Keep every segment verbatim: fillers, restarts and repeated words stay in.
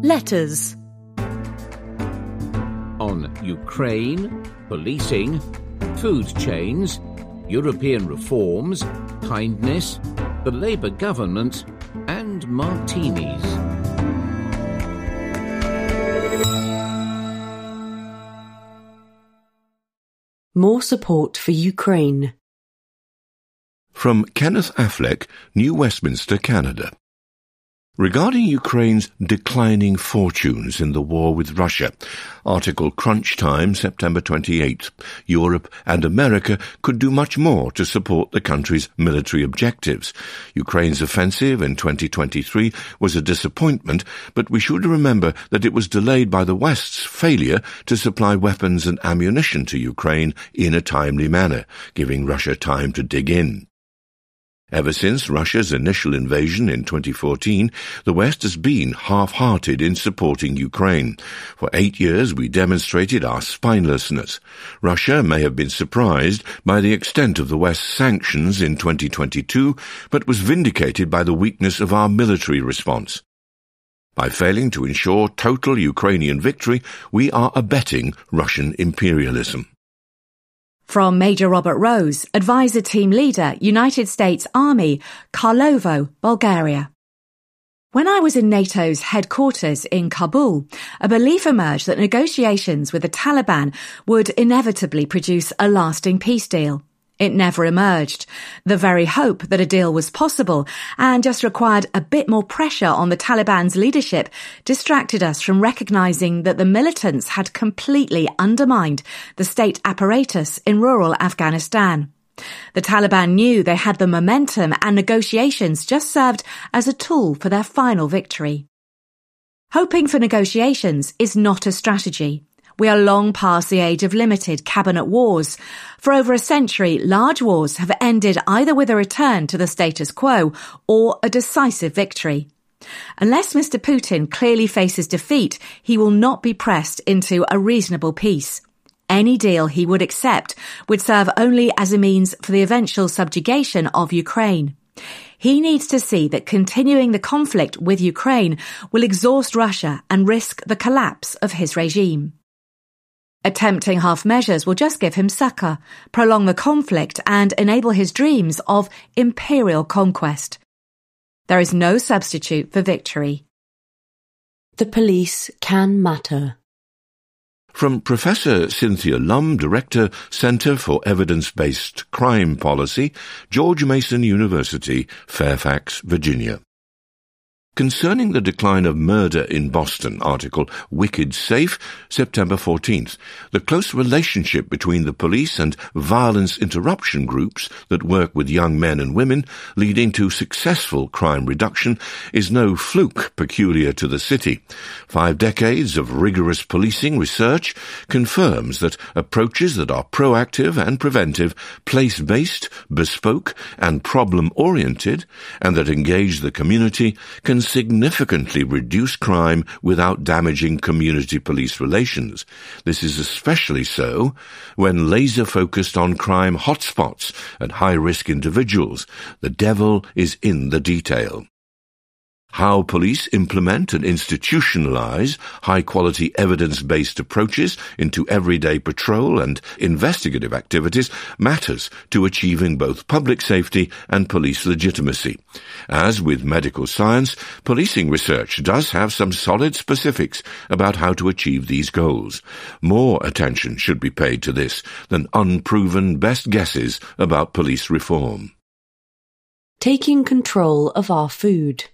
Letters. On Ukraine, policing, food chains, European reforms, kindness, the Labour government, and martinis. More support for Ukraine. From Kenneth Affleck, New Westminster, Canada. Regarding Ukraine's declining fortunes in the war with Russia, article Crunch Time, September twenty-eighth. Europe and America could do much more to support the country's military objectives. Ukraine's offensive in twenty twenty-three was a disappointment, but we should remember that it was delayed by the West's failure to supply weapons and ammunition to Ukraine in a timely manner, giving Russia time to dig in. Ever since Russia's initial invasion in twenty fourteen, the West has been half-hearted in supporting Ukraine. For eight years we demonstrated our spinelessness. Russia may have been surprised by the extent of the West's sanctions in twenty twenty-two, but was vindicated by the weakness of our military response. By failing to ensure total Ukrainian victory, we are abetting Russian imperialism. From Major Robert Rose, Advisor Team Leader, United States Army, Karlovo, Bulgaria. When I was in NATO's headquarters in Kabul, a belief emerged that negotiations with the Taliban would inevitably produce a lasting peace deal. It never emerged. The very hope that a deal was possible and just required a bit more pressure on the Taliban's leadership distracted us from recognizing that the militants had completely undermined the state apparatus in rural Afghanistan. The Taliban knew they had the momentum, and negotiations just served as a tool for their final victory. Hoping for negotiations is not a strategy. We are long past the age of limited cabinet wars. For over a century, large wars have ended either with a return to the status quo or a decisive victory. Unless Mister Putin clearly faces defeat, he will not be pressed into a reasonable peace. Any deal he would accept would serve only as a means for the eventual subjugation of Ukraine. He needs to see that continuing the conflict with Ukraine will exhaust Russia and risk the collapse of his regime. Attempting half measures will just give him succor, prolong the conflict, and enable his dreams of imperial conquest. There is no substitute for victory. The police can matter. From Professor Cynthia Lum, Director, Centre for Evidence-Based Crime Policy, George Mason University, Fairfax, Virginia. Concerning the decline of murder in Boston, article Wicked Safe, September fourteenth. The close relationship between the police and violence interruption groups that work with young men and women, leading to successful crime reduction, is no fluke peculiar to the city. Five decades of rigorous policing research confirms that approaches that are proactive and preventive, place-based, bespoke, and problem-oriented, and that engage the community, can significantly reduce crime without damaging community police relations. This is especially so when laser-focused on crime hotspots and high-risk individuals. The devil is in the detail. How police implement and institutionalize high-quality evidence-based approaches into everyday patrol and investigative activities matters to achieving both public safety and police legitimacy. As with medical science, policing research does have some solid specifics about how to achieve these goals. More attention should be paid to this than unproven best guesses about police reform. Taking control of our food.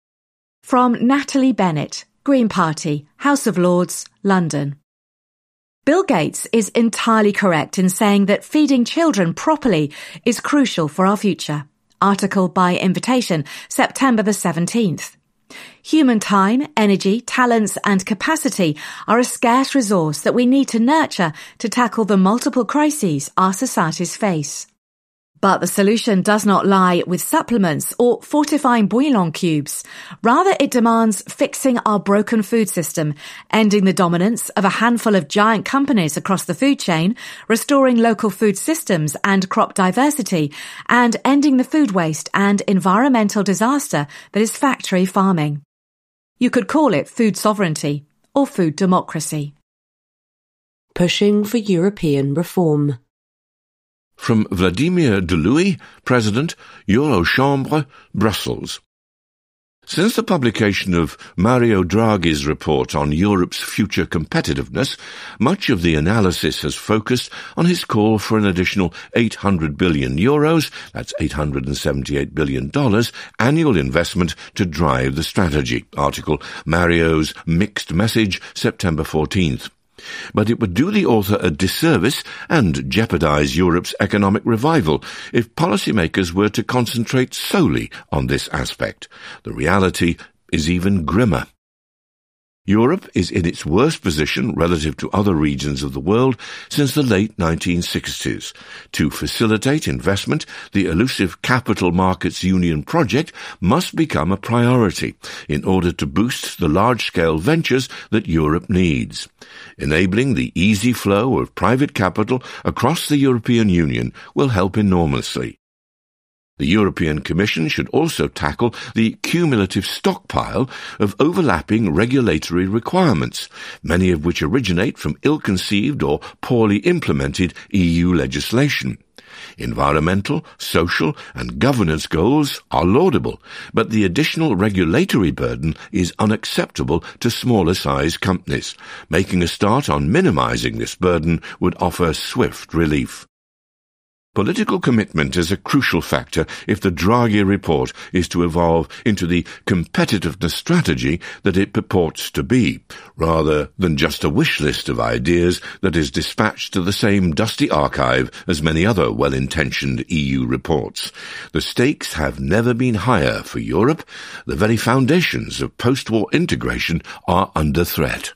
From Natalie Bennett, Green Party, House of Lords, London. Bill Gates is entirely correct in saying that feeding children properly is crucial for our future. Article by invitation, September the seventeenth. Human time, energy, talents and capacity are a scarce resource that we need to nurture to tackle the multiple crises our societies face. But the solution does not lie with supplements or fortifying bouillon cubes. Rather, it demands fixing our broken food system, ending the dominance of a handful of giant companies across the food chain, restoring local food systems and crop diversity, and ending the food waste and environmental disaster that is factory farming. You could call it food sovereignty or food democracy. Pushing for European reform. From Vladimir Delouis, President, Eurochambre, Brussels. Since the publication of Mario Draghi's report on Europe's future competitiveness, much of the analysis has focused on his call for an additional eight hundred billion euros, that's eight hundred seventy-eight billion dollars, annual investment to drive the strategy. Article Mario's Mixed Message, September fourteenth. But it would do the author a disservice and jeopardize Europe's economic revival if policymakers were to concentrate solely on this aspect. The reality is even grimmer. Europe is in its worst position relative to other regions of the world since the late nineteen sixties. To facilitate investment, the elusive Capital Markets Union project must become a priority in order to boost the large-scale ventures that Europe needs. Enabling the easy flow of private capital across the European Union will help enormously. The European Commission should also tackle the cumulative stockpile of overlapping regulatory requirements, many of which originate from ill-conceived or poorly implemented E U legislation. Environmental, social and governance goals are laudable, but the additional regulatory burden is unacceptable to smaller-sized companies. Making a start on minimizing this burden would offer swift relief. Political commitment is a crucial factor if the Draghi report is to evolve into the competitiveness strategy that it purports to be, rather than just a wish list of ideas that is dispatched to the same dusty archive as many other well-intentioned E U reports. The stakes have never been higher for Europe. The very foundations of post-war integration are under threat.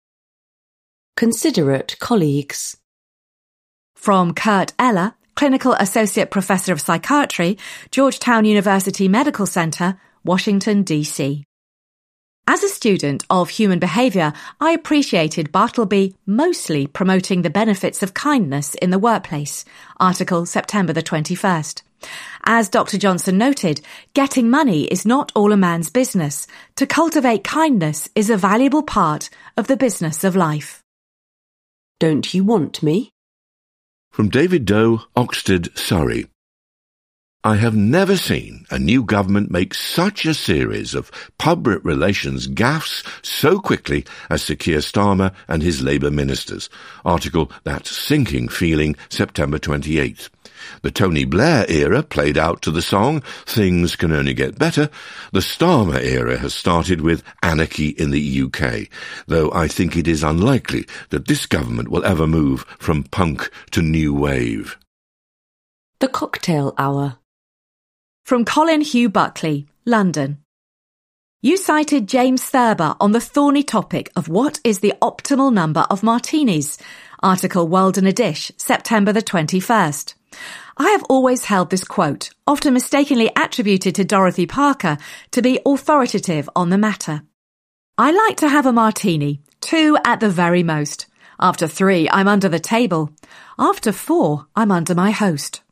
Considerate colleagues. From Kurt Eller, Clinical Associate Professor of Psychiatry, Georgetown University Medical Center, Washington, D C As a student of human behavior, I appreciated Bartleby mostly promoting the benefits of kindness in the workplace. Article September the twenty-first. As Doctor Johnson noted, getting money is not all a man's business. To cultivate kindness is a valuable part of the business of life. Don't you want me? From David Doe, Oxted, Surrey. I have never seen a new government make such a series of public relations gaffes so quickly as Sir Keir Starmer and his Labour ministers. Article That Sinking Feeling, September twenty-eighth. The Tony Blair era played out to the song Things Can Only Get Better. The Starmer era has started with anarchy in the U K, though I think it is unlikely that this government will ever move from punk to new wave. The Cocktail Hour. From Colin Hugh Buckley, London. You cited James Thurber on the thorny topic of what is the optimal number of martinis. Article World in a Dish, September the twenty-first. I have always held this quote, often mistakenly attributed to Dorothy Parker, to be authoritative on the matter. I like to have a martini, two at the very most. After three, I'm under the table. After four, I'm under my host.